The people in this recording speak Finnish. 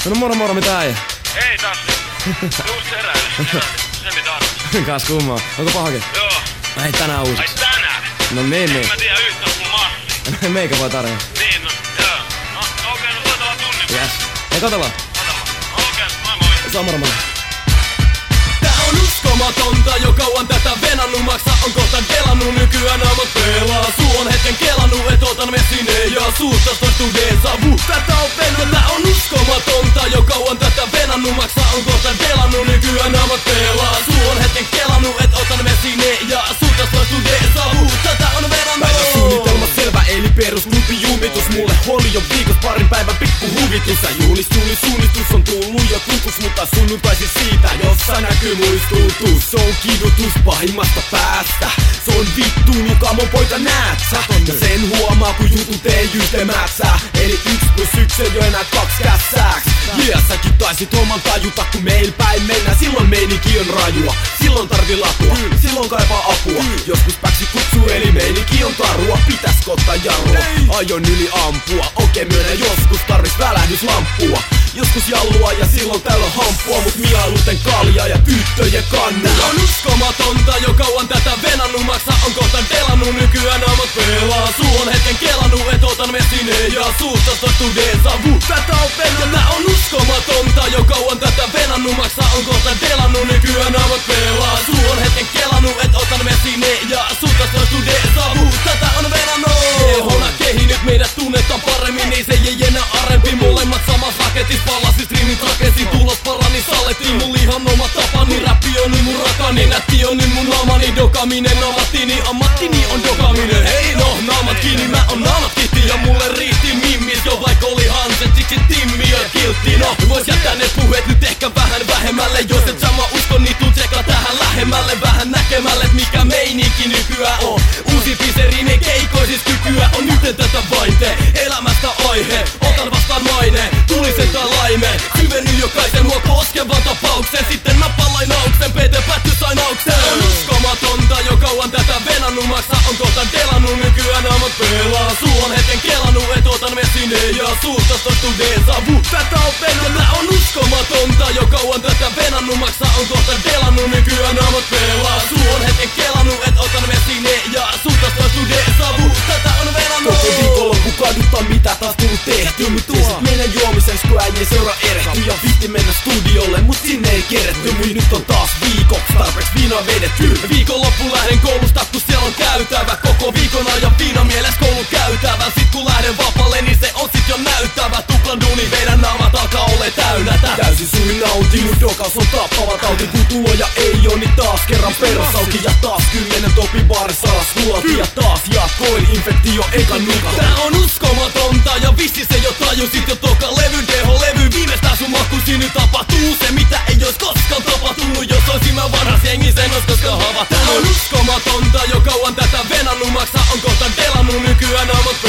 No moro moro, mitä äijä? Ei taas just heräilyt. Se mitä on. Kas kummaa. Onko pahakin? Joo. Ei tänään Ai uusiksi. tänään? No niin. En mä tiedä yhtään sun massi. Meikä voi tarjoa. Niin no, joo. No okei, no soitellaan tunnin. Yes. Ei katsellaan. Okei, moi. Se on moro moro. Tää on uskomatonta, jo kauan tätä venannut. Maksa on kohta kelannut, nykyään naamat pelaa. Suu on hetken kelannut, et otan mesineen ja suusta toistuu deja-vu. Tätä on venannut, tää on uskomatonta, jo kauan tätä venannut. Maksa on kohta kelannut, nykyään naamat pelaa. Suu on hetken kelannut, et otan mesineen ja suusta toistuu deja-vu. Tätä on venannut. Päiväsuunnitelma selvä, eli peruslupi jumitus. Mulle oli jo viikos parin päivän pikku huvitus. Ja suunnistus on tullut jo tutus, mutta sunnuntaisin siitä, jossa näkyy muistutus. Se on kidutus pahimmasta päästä. Se on vittu Lukamon poika, näet sä? Ja sen huomaa kun jutut ei yhtemätsä. Eli 1+1 ei oo enää 2 kässäks. Säkin taisit oman tajuta kun meil päin mennään. Silloin meininki on rajua, silloin tarvii latua, silloin kaipaa apua. Joskus päksi kutsuu eli meininki on tarua. Pitäis ottaa jarrua, aion yli ampua. Okei myönnä joskus tarvis välähdyslampua. Joskus jallua ja silloin tällöin hamppua. Mut mieluiten kalja ja tyttöjen kannua. Tää on uskomatonta, jo kauan tätä venannut. Maksa on kohta delannut, nykyään naamat pelaa. Suu on hetken kelannut, et otan mesineen ja suusta toistuu deja-vu. Tätä on venannut, tää on uskomatonta, jo kauan tätä venannut. Maksa on kohta delannut, nykyään naamat pelaa. Suu on hetken kelannut, et otan mesineen ja suusta toistuu deja-vu. Tätä on venannut. Hona kehinyt, meidät tunnetaan paremmin. Ei se ei enää arempi, molemmat samas raketis. Palasis riimin rakensin, tulos parani. Sallettiin mun ihan oma tapani. Räppi on nyt mun rakani, nätti on nyt mun naamani. Dokaminen ammattini on dokaminen. Hei no, naamat kiinni, mä on naamat kitti. Ja mulle riitti mimmis, jo vaik oli Hansen. Siksi timmi ja kiltti. No, vois jättää ne puheet nyt ehkä vähän vähemmälle. Jos et sama usko, niin tuu tseka tähän lähemmälle. Vähän näkemälle, mikä meininki nykyään on. Uusi piserinen keikoisis kykyä on nyt tätä vain tee. Elämästä aihe, otan vastaan maine. Tulisen tai laime, syvenny jokaisen mua koskevan tapauksen. Sitten mä palainauksen, pete päättysainauksen. On uskomatonta, jo kauan tätä venannut. Maksa on kohta delannut, nykyään naamat pelaa. Suu on hetken kelannut, et otan mesineen ja suusta toistuu deja-vu. Tätä on venannut, tää on uskomatonta, jo kauan tätä venannut. Maksa on kohta delannut, nykyään naamat pelaa. Suu on hetken kelannut, et otan mesineen ja suusta toistuu deja-vu. Tätä on venannut. Koko viikonloppu kaduttaa mitä taas tullut tehty. Mut tiesit menen juomiseks kun äijä seuraa erehty. Ja viitti mennä studiolle mut sinne ei keretty. Mut nyt on taas viikoks tarpeeks viinaa vedetty. Viikonloppu lähden koulusta kun siellä on käytävä. Koko viikon ajan viina mieles koulun käytävä. Sit kun lähden vapaalle niin se on sit jo näyttävä. Tuplan duuni meidän naamat alkaa ole täynnä tää. Täysin suin nautin, mut dokaus on tappava tauti. Kun tuloja ei oo niin taas kerran peräs auki. Ja taas 10 topi baarissa alas luoti. Ja taas jatkoin infektio eka nukat. Tää on uskomatonta ja vissi se jo tajusit jo toka levy. Deho-levy viimeistään sun makusi nyt tapahtuu se mitä ei ois koskaan tapahtunut. Jos oisin mä vanhas jengi sen ois koskaan hava. Tää on uskomatonta, jo kauan tätä venannut. Maksa on kohta delannut, nykyään naamat